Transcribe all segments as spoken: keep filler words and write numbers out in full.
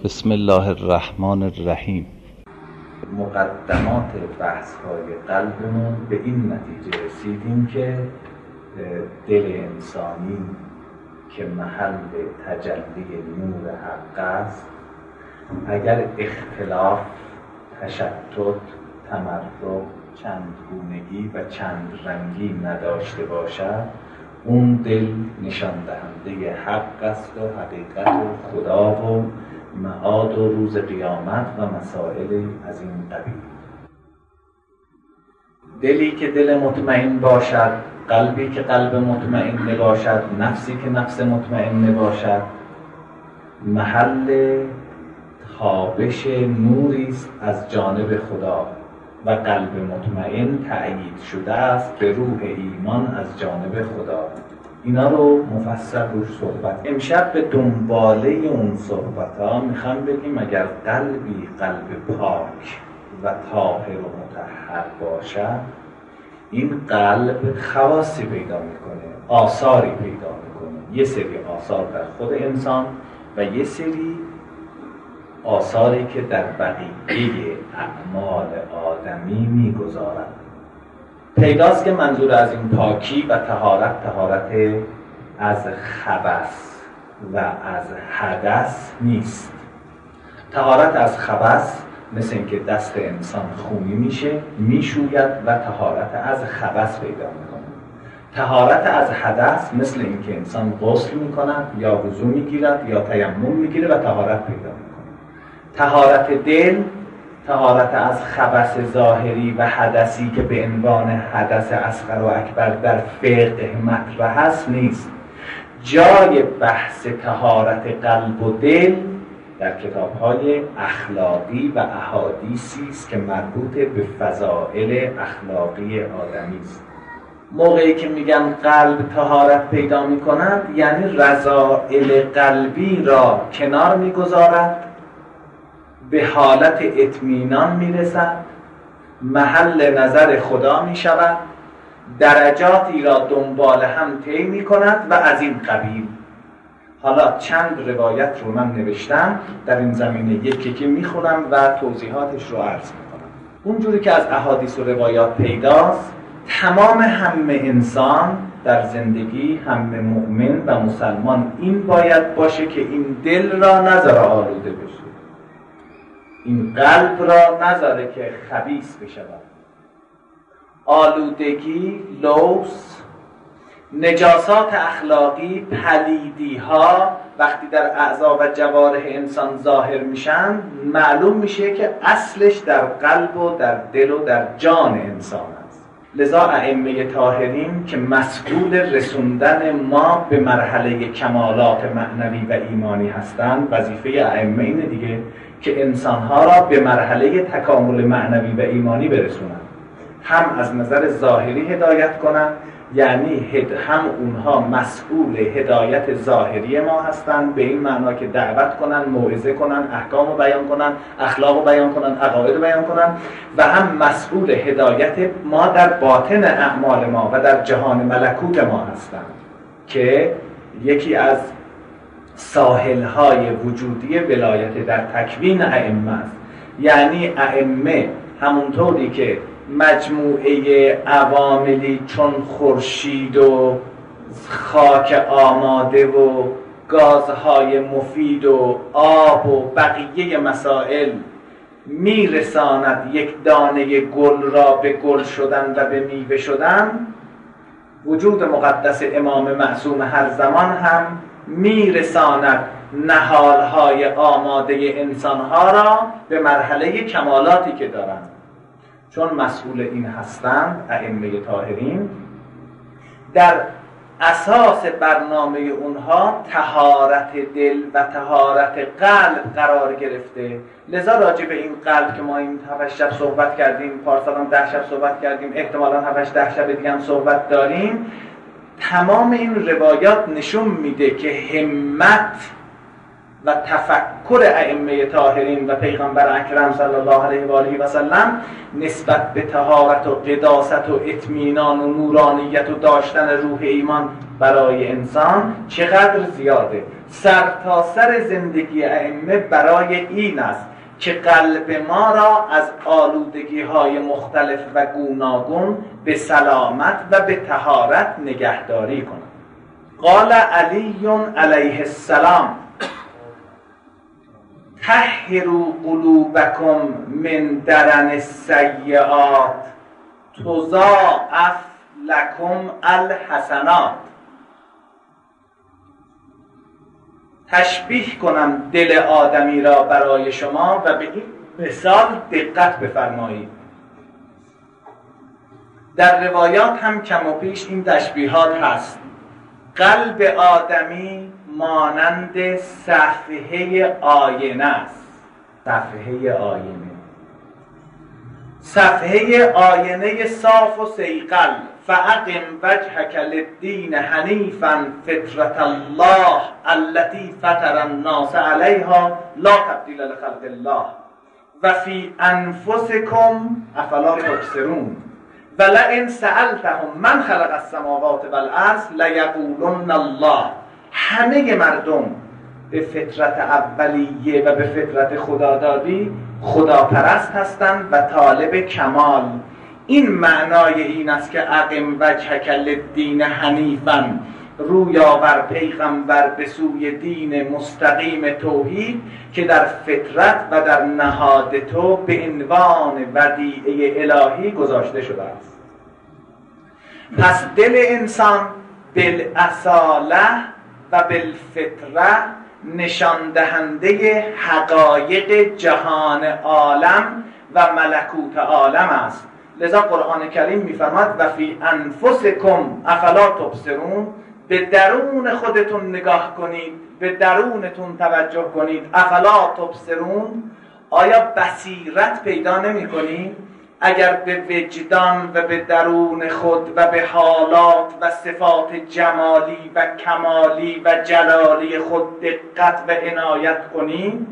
بسم الله الرحمن الرحیم. مقدمات بحث‌های قلبمون به این نتیجه رسیدیم که دل انسانی که محل تجلی نور حق است، اگر اختلاف، تشتت، تمرد، چندگونگی و چند رنگی نداشته باشد، اون دل نشان دهنده حق است و حقیقت و خدا و معاد و روز قیامت و مسائل از این قبیل. دلی که دل مطمئن باشد، قلبی که قلب مطمئن باشد، نفسی که نفس مطمئن باشد، محل تابش نوری است از جانب خدا و قلب مطمئن تأیید شده است به روح ایمان از جانب خدا. اینا رو مفصل روش صحبت. امشب به دنباله اون صحبت ها میخوام بگیم اگر قلبی قلب پاک و طاهر و مطهر باشد، این قلب خواصی پیدا میکنه، آثاری پیدا میکنه. یه سری آثار در خود انسان و یه سری آثاری که در بقیه اعمال آدمی میگذارد. پیداست که منظور از این پاکی و طهارت طهارت از خبث و از حدث نیست. طهارت از خبث مثل اینکه دست انسان خونی میشه، میشوید و طهارت از خبث پیدا میکنه. طهارت از حدث مثل اینکه انسان غسل میکند یا وضو میگیرد یا تیمم میگیره و طهارت پیدا میکنه. طهارت دل، طهارت از خبث ظاهری و حدثی که به عنوان حدث اصغر و اکبر در فقه مطرح هست نیست. جای بحث طهارت قلب و دل در کتاب‌های اخلاقی و احادیثی است که مربوط به فضائل اخلاقی آدمی است. موقعی که میگن قلب طهارت پیدا می‌کند، یعنی رذائل قلبی را کنار می‌گذارد، به حالت اطمینان میرسد، محل نظر خدا میشود، درجاتی را دنبال هم طی میکند و از این قبیل. حالا چند روایت رو من نوشتم در این زمینه، یکی که میخونم و توضیحاتش رو عرض میکنم. اونجوری که از احادیث و روایات پیداست، تمام همه انسان در زندگی، همه مؤمن و مسلمان این باید باشه که این دل را نذاره آلوده بشه، این قلب را نذاره که خبیث بشود. آلودگی، لوث، نجاسات اخلاقی، پلیدی ها وقتی در اعضا و جوارح انسان ظاهر میشن، معلوم میشه که اصلش در قلب و در دل و در جان انسان است. لذا ائمه طاهرین که مسئول رسوندن ما به مرحله کمالات معنوی و ایمانی هستند، وظیفه ائمه اینه دیگه که انسانها را به مرحله تکامل معنوی و ایمانی برسونند. هم از نظر ظاهری هدایت کنند، یعنی هم اونها مسئول هدایت ظاهری ما هستند، به این معنا که دعوت کنند، موعظه کنند، احکام رو بیان کنند، اخلاق رو بیان کنند، عقاید رو بیان کنند، و هم مسئول هدایت ما در باطن اعمال ما و در جهان ملکوت ما هستند که یکی از ساحل‌های وجودی ولایت در تکوین ائمه است. یعنی ائمه همونطوری که مجموعه عواملی چون خورشید و خاک آماده و گازهای مفید و آب و بقیه مسائل میرساند یک دانه گل را به گل شدن و به میوه شدن، وجود مقدس امام معصوم هر زمان هم میرساند نهالهای آماده انسانها را به مرحله کمالاتی که دارند. چون مسئول این هستند ائمه طاهرین، در اساس برنامه اونها طهارت دل و طهارت قلب قرار گرفته. لذا راجع به این قلب که ما این هفت شب صحبت کردیم، پارسال هم ده شب صحبت کردیم، احتمالاً هفت ده شب دیگه هم صحبت داریم، تمام این روایات نشون میده که همت و تفکر ائمه طاهرین و پیغمبر اکرم صلی الله علیه و آله و سلم نسبت به طهارت و قداست و اطمینان و نورانیت و داشتن روح ایمان برای انسان چقدر زیاده. سر تا سر زندگی ائمه برای این است که قلب ما را از آلودگی های مختلف و گوناگون به سلامت و به طهارت نگهداری کند. قال علی علیه السلام طهروا قلوبکم من درن السیئات تضاعف لکم الحسنات. تشبیه کنم دل آدمی را برای شما و به این مثال دقت بفرمایید. در روایات هم کم و پیش این تشبیهات هست. قلب آدمی مانند صفحه آینه است. صفحه آینه صفحه آینه صاف و صیقل. فاقم وجهک للدین حنیفا فطرة الله التي فطر الناس علیها لا تبدیل لخلق الله و فی انفسکم افلا تبصرون ولئن سألتهم من خلق السماوات والارض لیقولن الله. همه مردم به فطرت اولیه و به فطرت خدادادی خداپرست هستند و طالب کمال. این معنای این است که اقم وجهک للدین حنیفا، روی آور پیغمبر به سوی دین مستقیم توحید که در فطرت و در نهاد تو به عنوان ودیعه الهی گذاشته شده است. پس دل انسان بالاصاله و بالفطره نشان دهنده حقایق جهان عالم و ملکوت عالم است. لذا قرآن کریم می‌فرماید و فی انفسکم افلا تبصرون، به درون خودتون نگاه کنید، به درونتون توجه کنید. افلا تبصرون، آیا بصیرت پیدا نمی کنید؟ اگر به وجدان و به درون خود و به حالات و صفات جمالی و کمالی و جلالی خود دقت و عنایت کنید،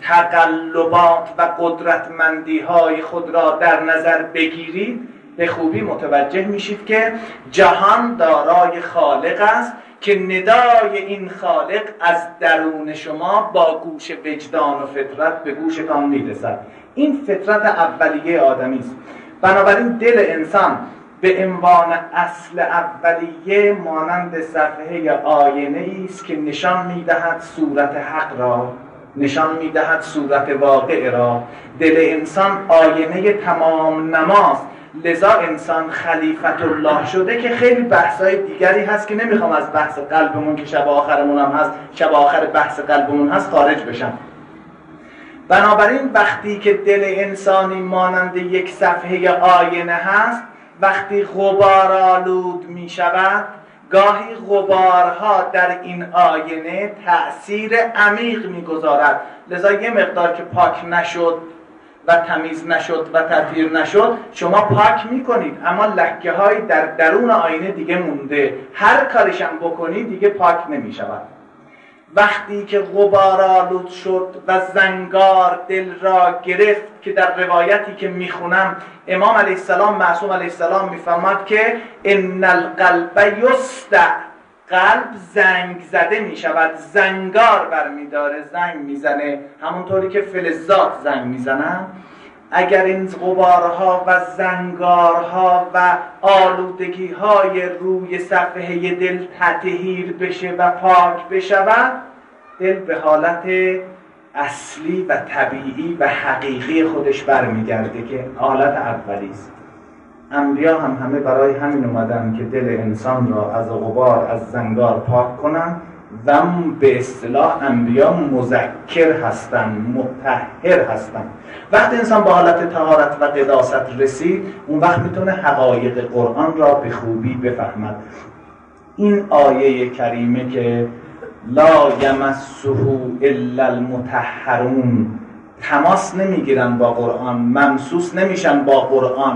تقلبات و قدرتمندی های خود را در نظر بگیرید، به خوبی متوجه میشید که جهان دارای خالق است که ندای این خالق از درون شما با گوش وجدان و فطرت به گوشتان میرسد. این فطرت اولیه آدمی است. بنابراین دل انسان به عنوان اصل اولیه مانند صفحه آینه است که نشان میدهد صورت حق را، نشان میدهد صورت واقع را. دل انسان آینه تمام نماست. لذا انسان خلیفت الله شده که خیلی بحثای دیگری هست که نمیخوام از بحث قلبمون که شب آخرمون هم هست، شب آخر بحث قلبمون هست، خارج بشم. بنابراین وقتی که دل انسانی مانند یک صفحه آینه هست، وقتی غبارآلود می شود، گاهی غبارها در این آینه تأثیر عمیق می گذارد. لذا یه مقدار که پاک نشد و تمیز نشد و تطهیر نشد، شما پاک میکنید اما لکه های در درون آینه دیگه مونده، هر کارشم بکنید دیگه پاک نمیشود. وقتی که غبارآلود شد و زنگار دل را گرفت، که در روایتی که میخونم امام علیه السلام معصوم علیه السلام میفرماد که ان القلب یصدع، قلب زنگ زده می شود، زنگار برمیداره، زنگ میزنه، همونطوری که فلزات زنگ میزنن. اگر این غبارها و زنگارها و آلودگی‌های روی صفحه دل تطهیر بشه و پاک بشود، دل به حالت اصلی و طبیعی و حقیقی خودش برمیگرده که حالت اولی است. انبیا هم همه برای همین اومدن که دل انسان را از غبار، از زنگار پاک کنن و به اصطلاح انبیا مذکر هستن، مطهر هستن. وقتی انسان با حالت طهارت و قداست رسید، اون وقت میتونه حقایق قرآن را به خوبی بفهمد. این آیه کریمه که لا یمسه الا المطهرون، تماس نمیگیرن با قرآن، ممسوس نمیشن با قرآن،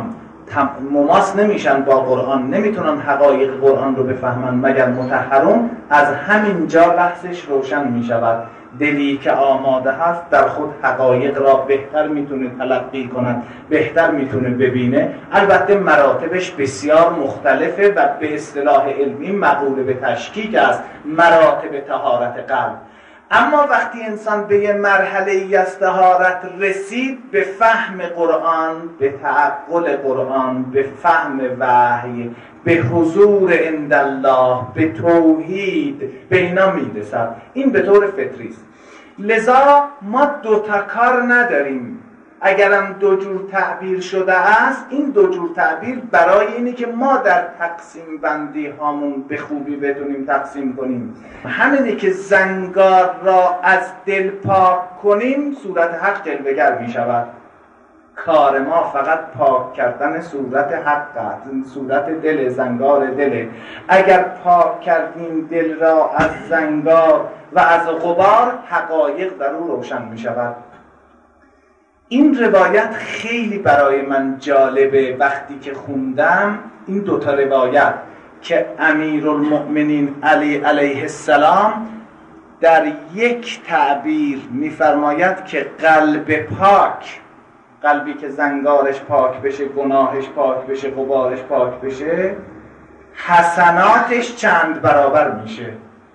مماس نمیشن با قرآن، نمیتونن حقایق قرآن رو بفهمن مگر مطهرون. از همین جا بحثش روشن میشود. دلی که آماده هست در خود حقایق را بهتر میتونه تلقی کند، بهتر میتونه ببینه. البته مراتبش بسیار مختلفه و به اصطلاح علمی مقوله به تشکیک است مراتب طهارت قلب. اما وقتی انسان به یه مرحله ای از طهارت رسید، به فهم قرآن، به تعقل قرآن، به فهم وحی، به حضور عند الله، به توحید، به اینا میرسد. این به طور فطری است. لذا ما دوتا کار نداریم. اگرم دو جور تعبیر شده است، این دو جور تعبیر برای اینه که ما در تقسیم بندی هامون به خوبی بتونیم تقسیم کنیم. همینه که زنگار را از دل پاک کنیم، صورت حق جلوه‌گر می شود. کار ما فقط پاک کردن صورت حق است، صورت دل، زنگار دل. اگر پاک کردیم دل را از زنگار و از غبار، حقایق در او روشن می شود. این روایت خیلی برای من جالبه. وقتی که خوندم این دوتا روایت که امیرالمؤمنین علی علیه السلام در یک تعبیر میفرماید که قلب پاک، قلبی که زنگارش پاک بشه، گناهش پاک بشه، غبارش پاک بشه، حسناتش چند برابر میشه.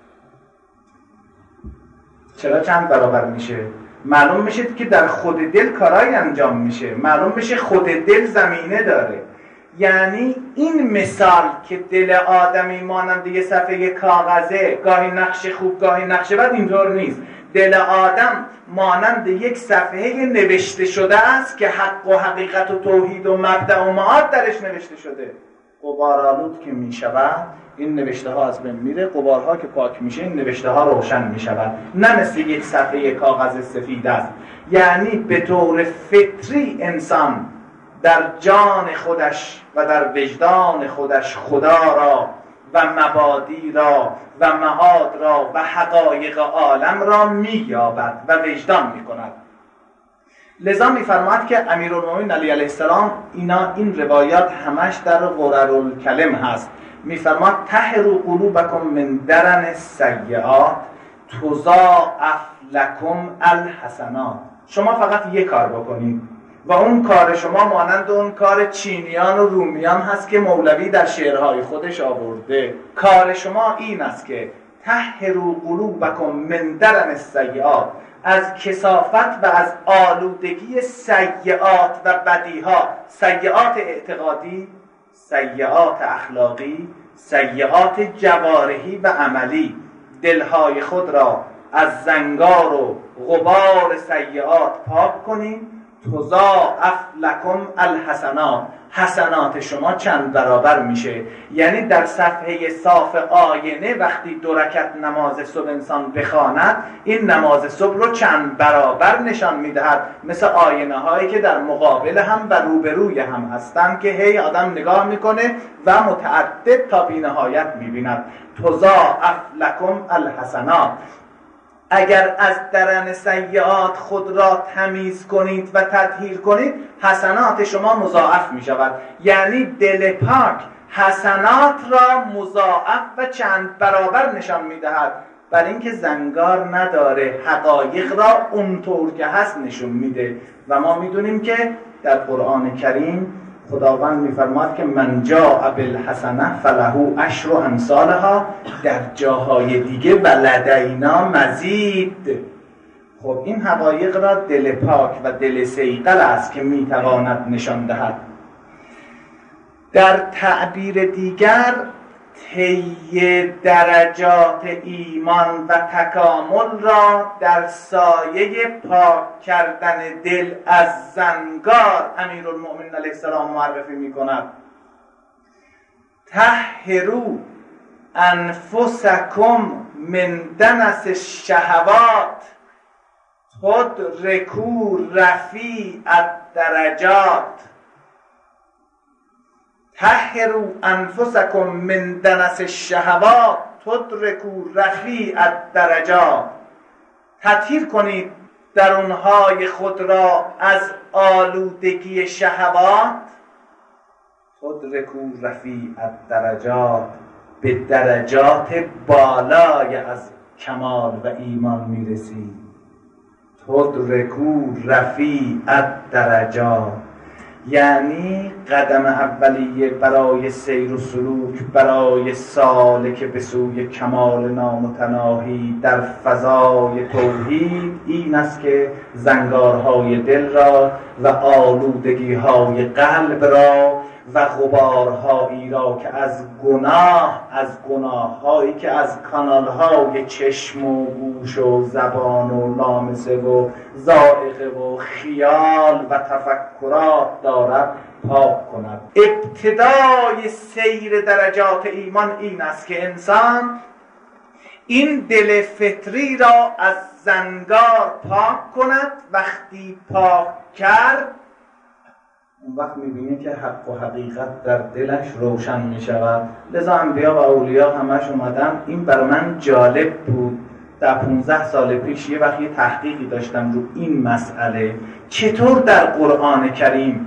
چرا چند برابر میشه؟ معلوم میشه که در خود دل کارایی انجام میشه. معلوم میشه خود دل زمینه داره. یعنی این مثال که دل آدمی مانند یه صفحه کاغذه، گاهی نقش خوب گاهی نقش بد، اینطور نیست. دل آدم مانند یک صفحه نوشته شده است که حق و حقیقت و توحید و مبدأ و معاد درش نوشته شده. غبارآلود که میشود، این نوشته ها از بین میره. غبارها که پاک میشه، این نوشته ها روشن میشود. نه مثل یک صفحه کاغذ سفید است. یعنی به طور فطری انسان در جان خودش و در وجدان خودش خدا را و مبادی را و معاد را و حقایق عالم را مییابد و وجدان میکند. لذا میفرماید که امیرالمومنین علی علیه السلام، اینا این روایات همش در غررالکلم هست، میفرماید طهروا قلوبکم من درن السیئات تضاعف لکم الحسنات. شما فقط یک کار بکنید و اون کار شما مانند اون کار چینیان و رومیان هست که مولوی در شعرهای خودش آورده. کار شما این است که طهروا قلوبکم من درن السیئات، از کثافت و از آلودگی سیئات و بدیها، سیئات اعتقادی، سیئات اخلاقی، سیئات جوارحی و عملی، دلهای خود را از زنگار و غبار سیئات پاک کنید. تضاعف لکم الحسنات، حسنات شما چند برابر میشه. یعنی در صفحه صاف آینه وقتی دو رکعت نماز صبح انسان بخواند، این نماز صبح رو چند برابر نشان میدهد، مثل آینه هایی که در مقابل هم و روبروی هم هستند که هی آدم نگاه میکنه و متعدد تا بی نهایت میبیند. تضاعف لکم الحسنات. اگر از درن سیئات خود را تمیز کنید و تطهیر کنید، حسنات شما مضاعف می شود. یعنی دل پاک حسنات را مضاعف و چند برابر نشان می دهد، برای اینکه زنگار نداره، حقایق را اونطور که هست نشون میده. و ما میدونیم که در قرآن کریم خداوند میفرماد که من جاء بالحسنه فله عشر امثالها، در جاهای دیگه ولدینا مزید. خب این حقایق را دل پاک و دل صیقل است که میتواند نشان دهد. در تعبیر دیگر طی درجات ایمان و تکامل را در سایه پاک کردن دل از زنگار امیرالمؤمنین علیه السلام معرفی می کند. طهروا انفسکم من دنس الشهوات تدرکوا رفیع الدرجات. طهروا انفسکم من دنس الشهوات تدرکوا رفیع الدرجات. تطهیر کنید درونهای خود را از آلودگی شهوات. تدرکوا رفیع الدرجات، به درجات بالای از کمال و ایمان میرسید. تدرکوا رفیع الدرجات. یعنی قدم اولیه برای سیر و سلوک برای سالک به سوی کمال نامتناهی در فضای توحید این است که زنگارهای دل را و آلودگی‌های قلب را و غبارهایی را که از گناه از گناههایی که از کانالهای چشم و گوش و زبان و لامسه و ذائقه و خیال و تفکرات دارد پاک کند. ابتدای سیر درجات ایمان این است که انسان این دل فطری را از زنگار پاک کند. وقتی پاک کرد اون وقت می‌بینی که حق و حقیقت در دلش روشن می‌شود. لذا انبیا و اولیا همش اومدن. این برای من جالب بود. در پانزده سال پیش یه وقت یه تحقیقی داشتم رو این مسئله، چطور در قرآن کریم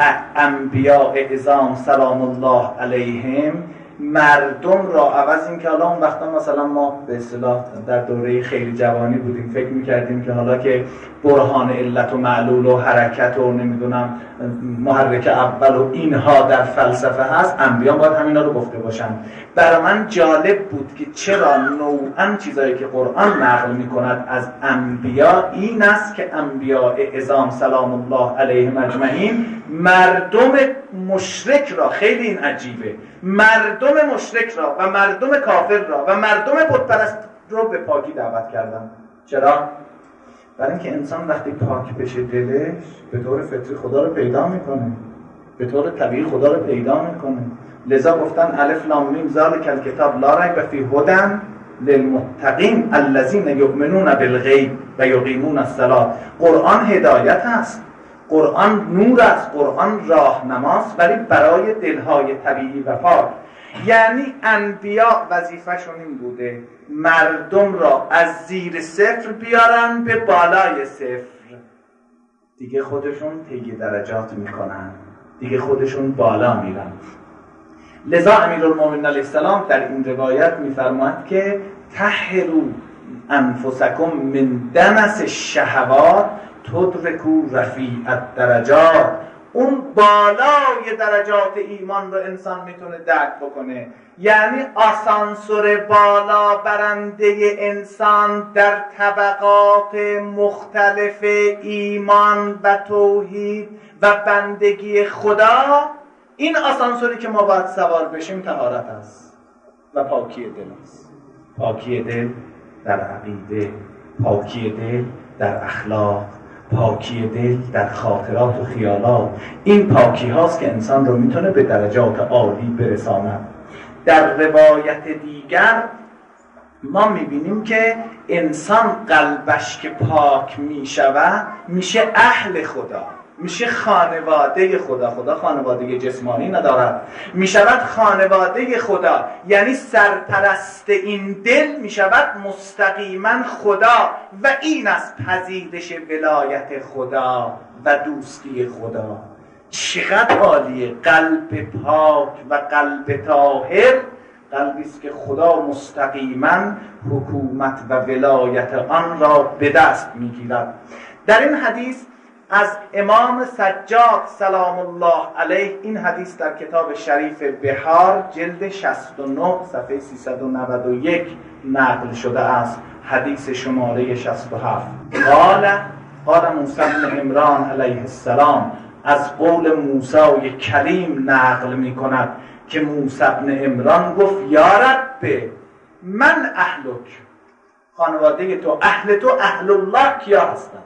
انبیا اعظام سلام الله علیهم مردم را عوض این که حالا اون وقتا مثلا ما به اصطلاح در دوره خیلی جوانی بودیم فکر میکردیم که حالا که برهان علت و معلول و حرکت و نمیدونم محرک اول و اینها در فلسفه هست، انبیا باید همینا رو گفته باشن. برای من جالب بود که چرا نوعا چیزایی که قرآن نقل میکند از انبیا این است که انبیا اعظام سلام الله علیهم اجمعین مردم مشرک را، خیلی این عجیبه، مردم مشرک را و مردم کافر را و مردم بت پرست رو به پاکی دعوت کردن. چرا؟ برای اینکه انسان وقتی پاک بشه دلش به طور فطری خدا رو پیدا میکنه، به طور طبیعی خدا رو پیدا میکنه. لذا گفتن الف لام میم ذالک الکتاب لا ریب فیه هدی للمتقین الذین یؤمنون بالغیب و یقیمون الصلاة. قرآن هدایت است، قرآن نور است، قرآن راهنماست، ولی برای دلهای طبیعی و پاک. یعنی انبیا وظیفه‌شون این بوده مردم را از زیر صفر بیارن به بالای صفر. دیگه خودشون طی درجات میکنن، دیگه خودشون بالا میرن. لذا امیرالمومنین علیه السلام در این روایت میفرماید که طهروا انفسکم من دنس الشهوات تدرکوا رفیع الدرجات. اون بالای درجات ایمان رو انسان میتونه درک بکنه. یعنی آسانسور بالا برنده انسان در طبقات مختلف ایمان و توحید و بندگی خدا، این آسانسوری که ما باید سوار بشیم طهارت است و پاکی دل است. پاکی دل در عقیده، پاکی دل در اخلاق، پاکی دل در خاطرات و خیالات. این پاکی هاست که انسان رو میتونه به درجات عالی برساند. در روایت دیگر ما میبینیم که انسان قلبش که پاک میشود میشه اهل خدا، میشه خانواده خدا. خدا خانواده جسمانی ندارد، میشود خانواده خدا. یعنی سرپرست این دل میشود مستقیما خدا و این از پذیرش ولایت خدا و دوستی خدا. چقدر عالیه قلب پاک و قلب طاهر، قلبی است که خدا مستقیما حکومت و ولایت آن را به دست میگیرد. در این حدیث از امام سجاد سلام الله علیه، این حدیث در کتاب شریف بحار جلد شصت و نه صفحه سیصد و نود و یک نقل شده است. حدیث شماره شصت و هفت. قال قال موسی بن عمران علیه السلام، از قول موسی کلیم نقل می کند که موسی بن عمران گفت یا رب من اهلک، خانواده تو، اهل تو، اهل الله کیا هستن؟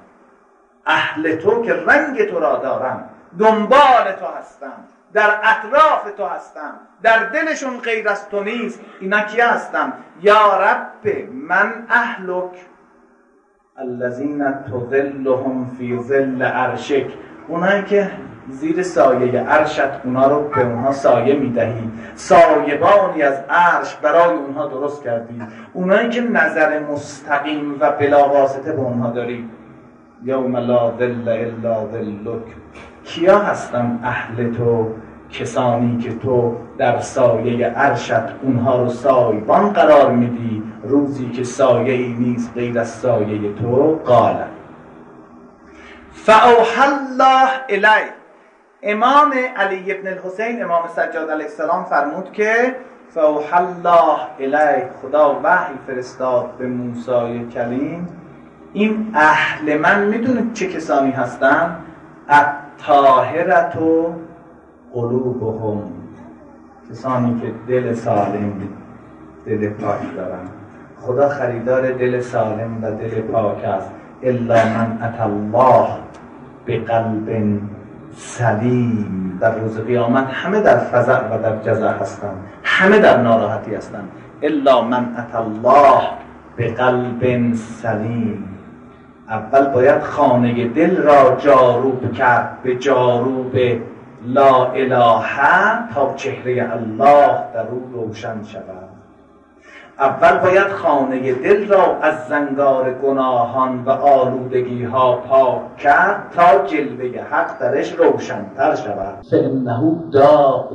اهل تو که رنگ تو را دارم، دنبال تو هستم، در اطراف تو هستم، در دلشون غیر از تو نیست، اینا کیا هستن؟ یا رب من اهلک الذین تظلهم فی ظل عرشک، اونایی که زیر سایه عرشت اونا رو به اونها سایه میدهی، سایبانی از عرش برای اونها درست کردی، اونایی که نظر مستقیم و بلا واسطه به اونها داری. یوم لا ظل الا ظلک، کیا هستن اهل تو؟ کسانی که تو در سایه عرشت اونها رو سایبان قرار میدی روزی که سایه ای نیست غیر از سایه تو. قال فاوحى الله الی، امام علی ابن الحسین امام سجاد علیه السلام فرمود که فاوحی الله الیه، خدا وحی فرستاد به موسی کلیم. این اهل من میدونید چه کسانی هستن؟ الطاهرة قلوبهم، کسانی که دل سالم، دل پاک دارن. خدا خریدار دل سالم و دل پاک است. الا من اتى الله بقلب سلیم. در روز قیامت همه در فزع و در جزع هستند، همه در ناراحتی هستند. الا من اتى الله بقلب سلیم. اول باید خانه دل را جاروب کرد به جاروب لا اله تا چهره الله در او روشن شود. اول باید خانه دل را از زنگار گناهان و آلودگی ها پاک کرد تا جلوه حق درش روشن‌تر شود. فانه داء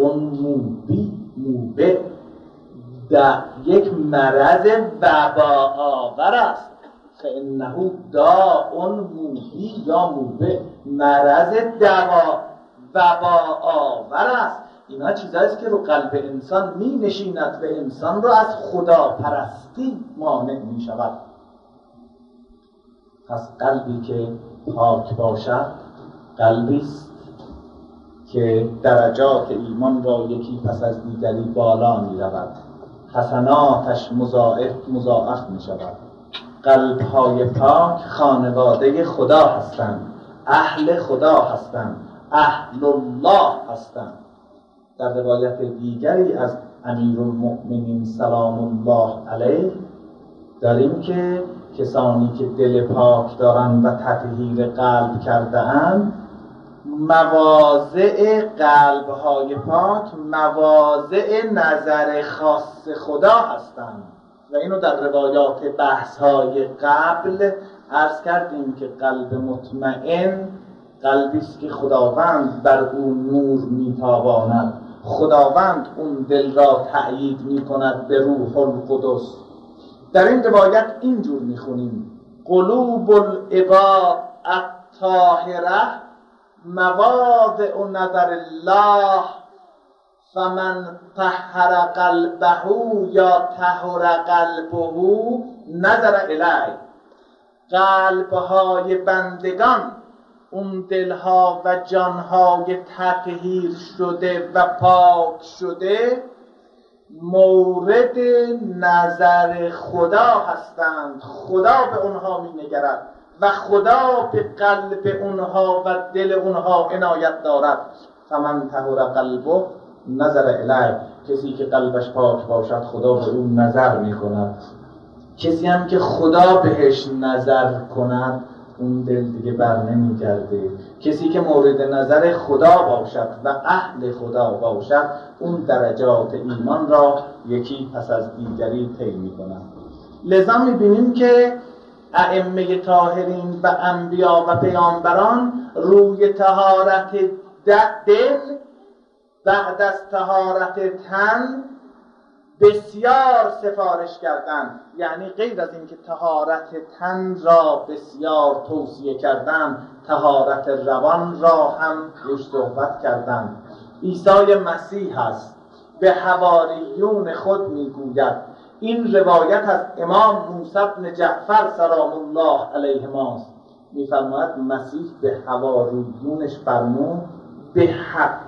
موبق، در یک مرض وبا آور است. فانه داء موبی یا موبق، مرض دوا وبا آور است. اینا چیزاییست که رو قلب انسان می نشیند و انسان رو از خدا پرستی مانع می شود. پس قلبی که پاک باشد قلبی است که درجات ایمان را یکی پس از دیگری بالا می رود، حسناتش مضاعف مضاعف می شود. قلب های پاک خانواده خدا هستند، اهل خدا هستند، اهل الله هستند. در روایت دیگری از امیرالمؤمنین سلام الله علیه داریم که کسانی که دل پاک دارند و تطهیر قلب کرده اند، مواضع قلب‌های پاک مواضع نظر خاص خدا هستند. و اینو در روایات بحث‌های قبل عرض کردیم که قلب مطمئن قلبی است که خداوند بر او نور میتاباند، خداوند اون دل را تأیید میکند به روح القدس. در این روایت اینجور میخونیم: قلوب العباد الطاهره مواضع نظر الله، فمن طهر قلبه یا طهر قلبه نظر الیه. قلبهای بندگان، اون دلها و جانهای تطهیر شده و پاک شده، مورد نظر خدا هستند. خدا به اونها می نگرد و خدا به قلب اونها و دل اونها عنایت دارد. فمن طهر قلبه نظر الیه، کسی که قلبش پاک باشد خدا به اون نظر می کند. کسی هم که خدا بهش نظر کند اون دل دیگه بر نمی گرده. کسی که مورد نظر خدا باشد و اهل خدا باشد اون درجات ایمان را یکی پس از دیگری طی می کند. لذا می بینیم که ائمه طاهرین و انبیا و پیامبران روی طهارت دل بعد از طهارت تن بسیار سفارش کردند. یعنی غیر از اینکه طهارت تن را بسیار توصیه کردند، طهارت روان را هم روش صحبت کردند. عیسی مسیح است به حواریون خود میگوید، این روایت از امام موسی بن جعفر سلام الله علیهما میفرماید مسیح به حواریونش فرمود: به حق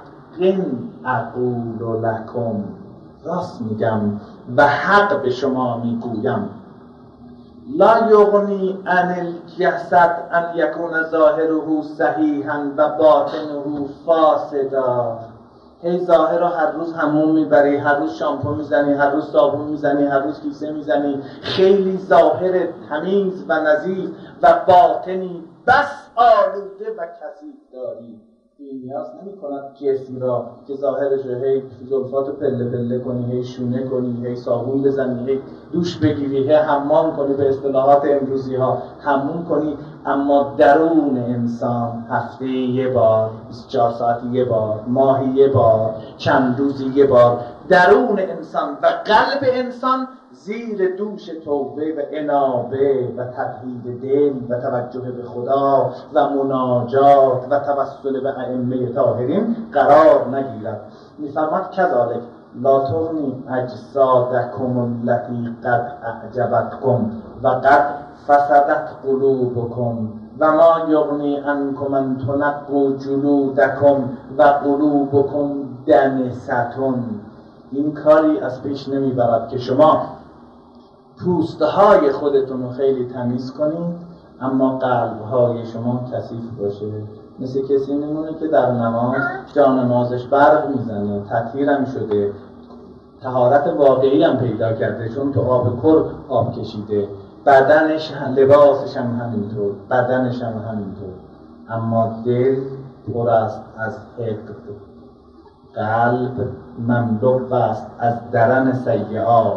اقول لکم، راست میگم و حق به شما میگویم. لا یغنی عن الجسد ان یکون ظاهره صحیحا و باطنه فاسدا. هی ظاهر رو هر روز حموم میبری، هر روز شامپو میزنی، هر روز صابون میزنی، هر روز کیسه میزنی، خیلی ظاهر تمیز و نظیف و باطنی بس آلوده و کثیف داری. این نیاز نمی کند جسم را که ظاهرش رو هی زلفاتو پله پله کنی، هی شونه کنی، هی صابون بزنی، هی دوش بگیری، هی حمام کنی، به اصطلاحات امروزی ها حموم کنی. اما درون انسان هفته یه بار، بیست و چهار ساعتی یه بار، ماهی یه بار، چند روزی یه بار، درون انسان و قلب انسان زیر دوش توبه و انابه و تبهید دل و توجه به خدا و مناجات و توسل به ائمه طاهرین قرار نگیرد. می‌فرماد کذالک لا تغنی اجسادکم التي قد اعجبتکم و قد فسدت قلوبکم و ما یغنی عنکم ان تنقوا جلودکم و قلوبکم دنستون. این کاری از پیش نمیبرد که شما پوستهای خودتون رو خیلی تمیز کنید اما قلبهای شما کثیف باشه. مثل کسی میمونه که در نماز جانمازش برق میزنه، تطهیر هم شده، طهارت واقعی هم پیدا کرده چون تو آب کر آب کشیده، بدنش لباسش هم همینطور، بدنش هم همینطور، اما دل پر است از حقد، قلب مملو است از درن سیئات،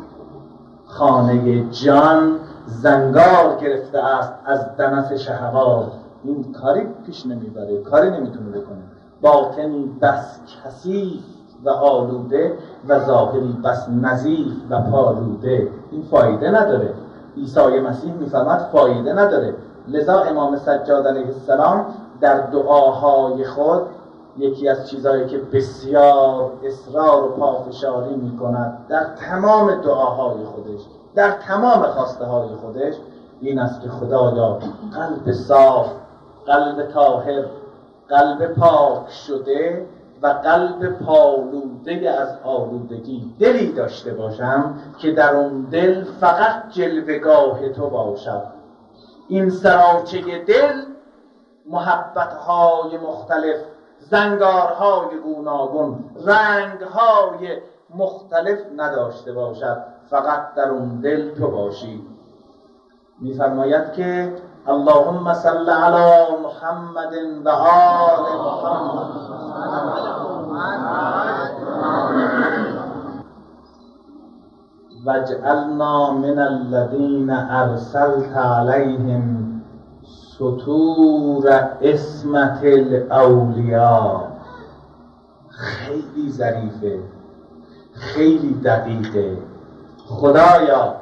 خانه جان زنگار گرفته است از دنس شهوات. این کاری پیش نمیبره، کاری نمیتونه بکنه. باطنی بس کثیف و آلوده و ظاهری بس نظیف و پالوده. این فایده نداره. عیسی مسیح میفرماد فایده نداره. لذا امام سجاد علیه السلام در دعاهای خود یکی از چیزهایی که بسیار اصرار و پافشاری میکند در تمام دعاهای خودش، در تمام خواسته های خودش این است که خدایا قلب صاف، قلب طاهر، قلب پاک شده و قلب پالوده از آلودگی دلی داشته باشم که در اون دل فقط جلوگاه تو باشد. این سراچه دل محبتهای مختلف، زنگارهای گوناگون، رنگهای مختلف نداشته باشد، فقط در اون دل تو باشی. میفرماید که اللهم صل علی محمد و آل محمد واجعلنا من الذین ارسلت علیهم سطور عصمت الاولیاء. خیلی ظریفه، خیلی دقیقه. خدایا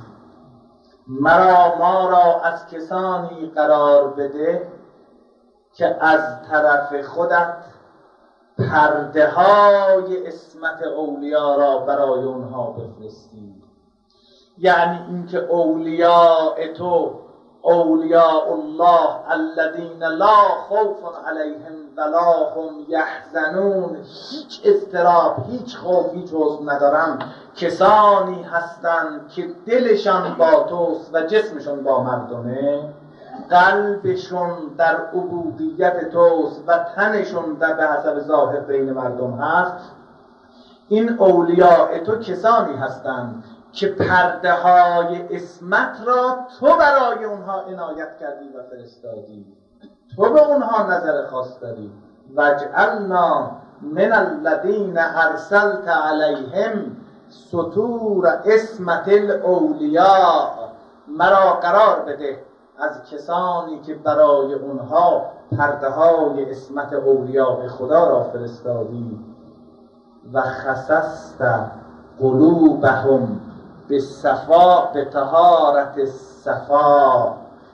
مرا ما را از کسانی قرار بده که از طرف خودت پرده های عصمت اولیاء را برای اونها بفرستی. یعنی اینکه اولیاء تو، اولیاء الله الذین لا خوف علیهم ولا هم یحزنون، هیچ اضطراب، هیچ خوف، هیچ حزن ندارن، کسانی هستند که دلشان با توست و جسمشون با مردمه، قلبشون در عبودیت توست و تنشون در به حسب ظاهر بین مردم هست. این اولیاء تو کسانی هستند که پرده های عصمت را تو برای اونها عنایت کردی و فرستادی، تو به اونها نظر خاص داری. واجعلنا من الذین ارسلت علیهم سطور عصمت الاولیاء، مرا قرار بده از کسانی که برای اونها پرده های عصمت اولیاء خدا را فرستادی. و خصصت قلوبهم به صفا، به طهارت صفا،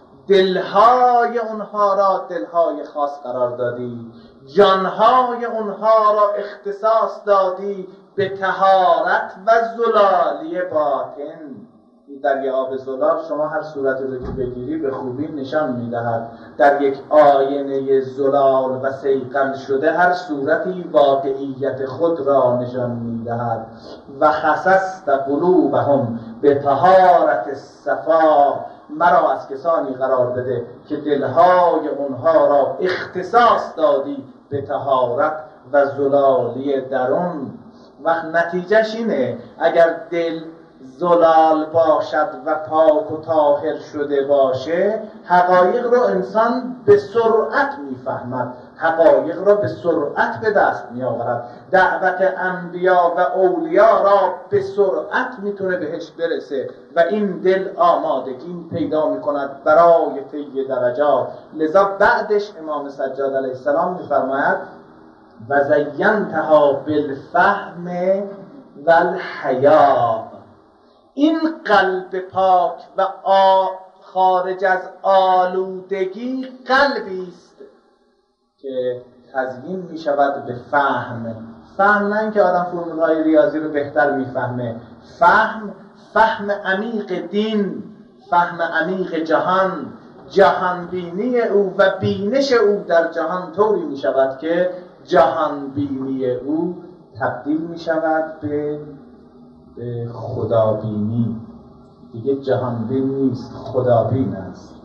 دلهای اونها را دلهای خاص قرار دادی، جانهای اونها را اختصاص دادی به طهارت و زلالی باطن. در یه آب زلال شما هر صورتی رو که بگیری به خوبی نشان میدهد. در یک آینه زلال و صیقل شده هر صورتی واقعیت خود را نشان میدهد. و خصصت قلوبهم به طهارت صفا، مرا از کسانی قرار بده که دلهای اونها را اختصاص دادی به طهارت و زلالی درون. وقت نتیجهش اینه اگر دل زلال باشد و پاک و طاهر شده باشه، حقایق رو انسان به سرعت میفهمد، حقایق را به سرعت به دست می آورد، دعوت انبیا و اولیا را به سرعت میتونه بهش برسه و این دل آمادگی پیدا میکند برای طی درجات. لذا بعدش امام سجاد علیه السلام میفرماید و زینتها بالفهم و الحیا، این قلب پاک و خارج از آلودگی قلبی است که تزیین می شود به فهم. فهم نه اینکه آدم فرمولهای ریاضی رو بهتر میفهمه، فهم فهم عمیق دین، فهم عمیق جهان، جهان بینی او و بینش او در جهان طوری می شود که جهان بینی او تبدیل می شود به به خدابینی. دیگه جهان بین نیست، خدابین است.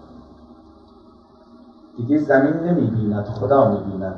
دیگه زمین نمی بیند، خدا می بیند.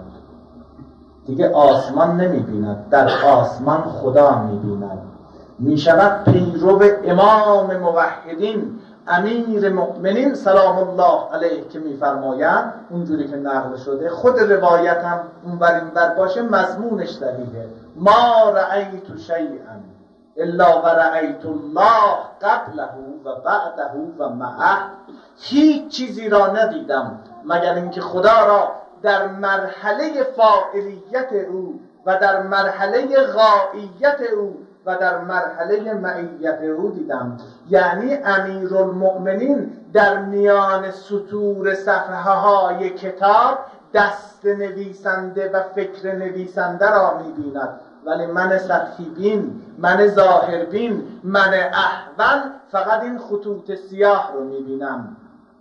دیگه آسمان نمی بیند، در آسمان خدا می بیند. می شود پیرو امام موحدین امیر مؤمنین سلام الله علیه که می فرماید اونجوری که نقل شده، خود روایت هم اونور اینور باشه مضمونش صحیحه: ما رأیت شیئا الا و رأیت الله قبله و بعده و معه. هیچ چیزی را ندیدم مگر اینکه خدا را در مرحله فاعلیت او و در مرحله غاییت او و در مرحله معیت او دیدم. یعنی امیرالمؤمنین در میان سطور صفحه های کتاب دست نویسنده و فکر نویسنده را می‌بیند، ولی من سطحی بین، من ظاهر بین، من احول فقط این خطوط سیاه رو می‌بینم.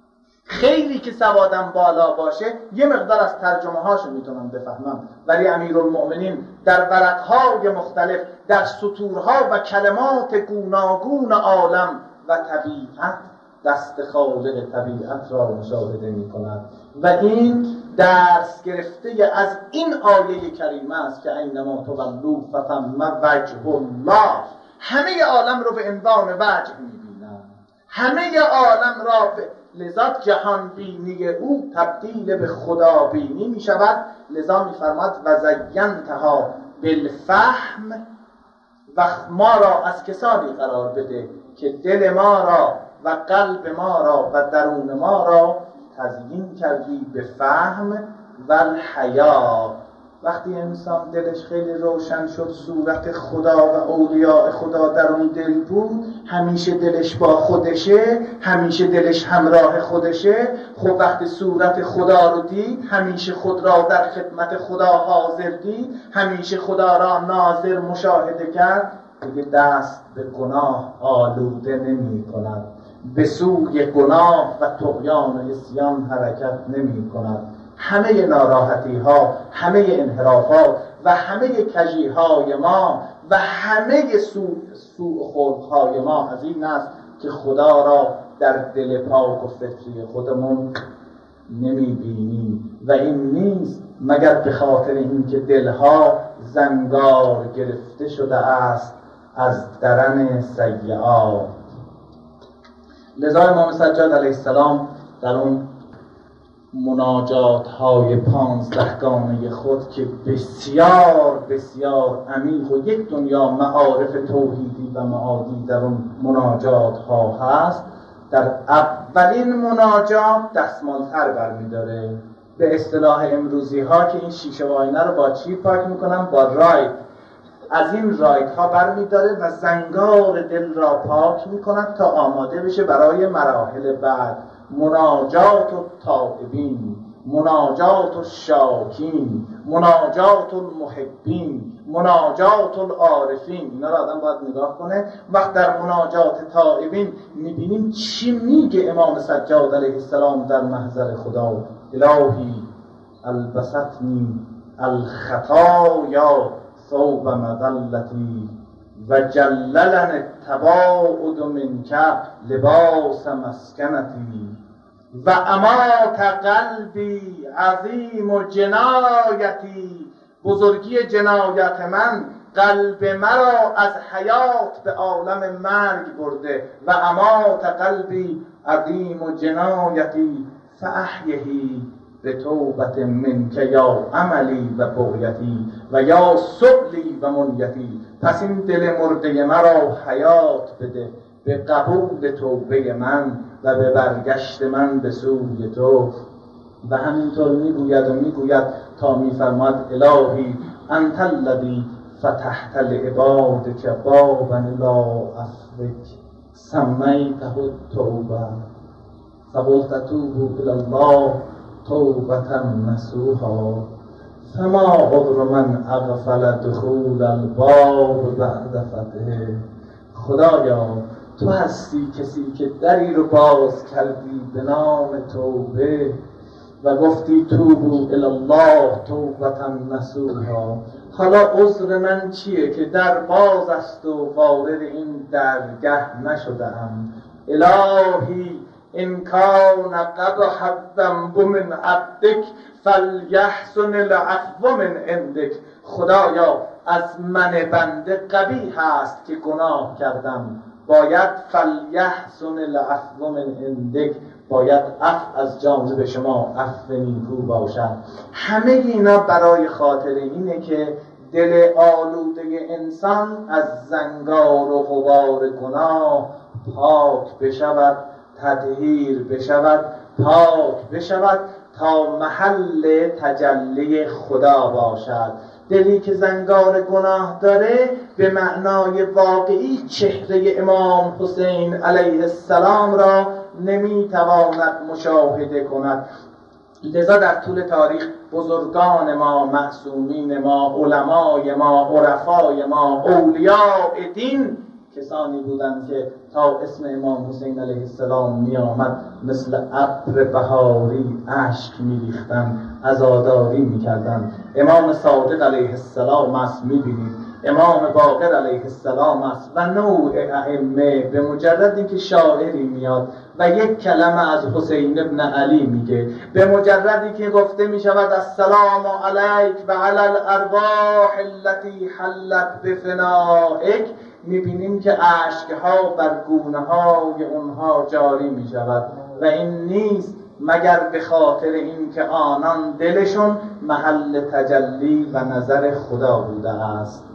خیلی که سوادم بالا باشه یه مقدار از ترجمه هاشو میتونم بفهمم، ولی امیرالمؤمنین در ورقهای مختلف، در سطورها و کلمات گوناگون عالم و طبیعت دست خالق طبیعت را مشاهده میکند و این درس گرفته از این آیه کریمه است که اینما تولوا فثم وجه الله. همه عالم رو به عنوان وجه میبینن، همه عالم را به لذا جهان بینی او تبدیل به خدا بینی می شود. لذا می فرماد و زینتها بالفهم، و ما را از کسانی قرار بده که دل ما را و قلب ما را و درون ما را تزیین کردی به فهم و الحیا. وقتی انسان دلش خیلی روشن شد، صورت خدا و اولیاء خدا در اون دل بود، همیشه دلش با خودشه، همیشه دلش همراه خودشه. خب وقتی صورت خدا رو دید، همیشه خود را در خدمت خدا حاضر دید، همیشه خدا را ناظر مشاهده کرد، دیگه دست به گناه آلوده نمی کند، به سوی گناه و طغیان و عصیان حرکت نمی کند. همه ناراحتی ها، همه انحرافات و همه کجی های ما و همه سوء سوء خلق های ما از این است که خدا را در دل پاک و فطری خودمون نمی بینیم و این نیست مگر به خاطر اینکه دلها زنگار گرفته شده است از درن سیئات. لذا امام سجاد علیه السلام در اون مناجات های پانزدهگانه خود که بسیار بسیار عمیق و یک دنیا معارف توحیدی و معادی در اون مناجات ها هست، در اولین مناجات دستمالتر برمیداره. به اصطلاح امروزی ها که این شیشه و آینه رو با چی پاک میکنن؟ با رایت. از این رایت ها برمیداره و زنگار دل را پاک میکند تا آماده بشه برای مراحل بعد. مناجات التائبین، مناجات الشاکین، مناجات المحبین، مناجات العارفین. اینا را آدم باید نگاه کنه. وقت در مناجات تائبین میبینیم چی میگه امام سجاد علیه السلام در محضر خدا: الهی البستنی الخطایا ثوب مذلتی و جللن التباعد منک لباس مسکنتی و امات قلبی عظیم و جنایتی. بزرگی جنایت من قلب مرا از حیات به عالم مرگ برده. و امات قلبی عظیم و جنایتی فاحیهی به توبت منک یا عملی و بغیتی و یا سبلی و منیتی. پس این دل مرده مرا حیات بده به قبول توبه من و به برگشت من به سوی تو. و همینطور میگوید و میگوید تا میفرماد: الهی انت الذی فتحت لعبادک بابا الی عفوک سمیته التوبه فقلت توبوا الی الله توبة نصوحا فما عذر من اغفل دخول الباب بعد فتحه. خدایا تو هستی کسی که دری رو باز کردی به نام توبه و گفتی توبوا الی الله توبة نصوحا. حالا عذر من چیه که در باز است و وارد این درگه نشدم؟ الهی ان کان قبح الذنب من عبدک فلیحسن العفو من عندک. خدایا از من بنده قبیح است که گناه کردم، باید فلیحسن العفو من عندک، باید عفو از جانب شما عفو نیکو باشد. همه اینا برای خاطر اینه که دل آلوده انسان از زنگار و غبار گناه پاک بشود، تطهیر بشود، پاک بشود تا محل تجلی خدا باشد. دلی که زنگار گناه داره به معنای واقعی چهره امام حسین علیه السلام را نمیتواند مشاهده کند. لذا در طول تاریخ بزرگان ما، معصومین ما، علمای ما، عرفای ما، اولیاء دین کسانی بودند که تا اسم امام حسین علیه السلام می آمد مثل ابر بهاری اشک می ریختند، عزاداری می کردند. امام صادق علیه السلام است، می بینید امام باقر علیه السلام است و نوع ائمه. به مجرد اینکه شاعری میاد و یک کلمه از حسین ابن علی میگه، به مجردی که گفته میشود السلام علیک و علی الارواح التي حلت بفنائک، میبینیم که اشکها بر گونه های اونها جاری میشود و این نیست مگر به خاطر این که آنان دلشون محل تجلی و نظر خدا بوده است.